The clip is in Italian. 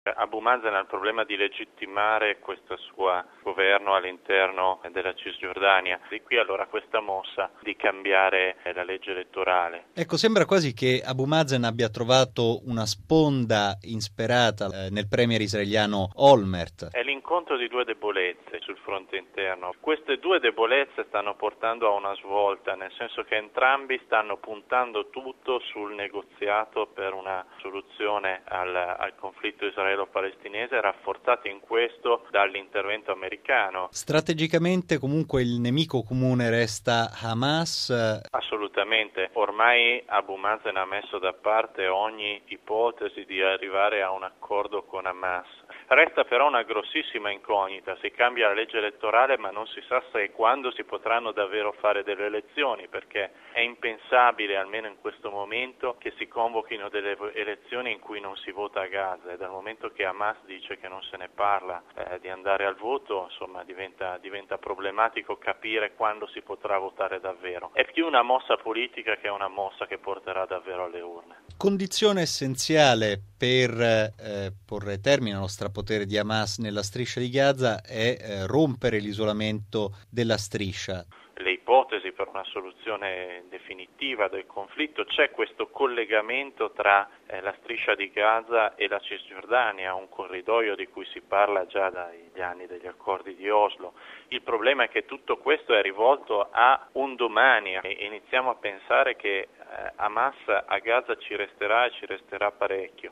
Abu Mazen ha il problema di legittimare questo suo governo all'interno della Cisgiordania. Di qui allora questa mossa di cambiare la legge elettorale. Ecco, sembra quasi che Abu Mazen abbia trovato una sponda insperata nel premier israeliano Olmert. È l'incontro di due debolezze sul fronte interno. Queste due debolezze stanno portando a una svolta, nel senso che entrambi stanno puntando tutto sul negoziato per una soluzione al conflitto israelo-palestinese, rafforzati in questo dall'intervento americano. Strategicamente comunque il nemico comune resta Hamas. Assolutamente, ormai Abu Mazen ha messo da parte ogni ipotesi di arrivare a un accordo con Hamas. Resta però una grossissima incognita, si cambia la legge elettorale ma non si sa se e quando si potranno davvero fare delle elezioni, perché è impensabile, almeno in questo momento, che si convochino delle elezioni in cui non si vota a Gaza, e dal momento che Hamas dice che non se ne parla di andare al voto, insomma diventa problematico capire quando si potrà votare davvero. È più una mossa politica che una mossa che porterà davvero alle urne. Condizione essenziale per porre termine allo strapotere di Hamas nella striscia di Gaza è rompere l'isolamento della striscia. Le ipotesi per una soluzione definitiva del conflitto, c'è questo collegamento tra la striscia di Gaza e la Cisgiordania, un corridoio di cui si parla già dagli anni degli accordi di Oslo. Il problema è che tutto questo è rivolto a un domani e iniziamo a pensare che Hamas a Gaza ci resterà e ci resterà parecchio.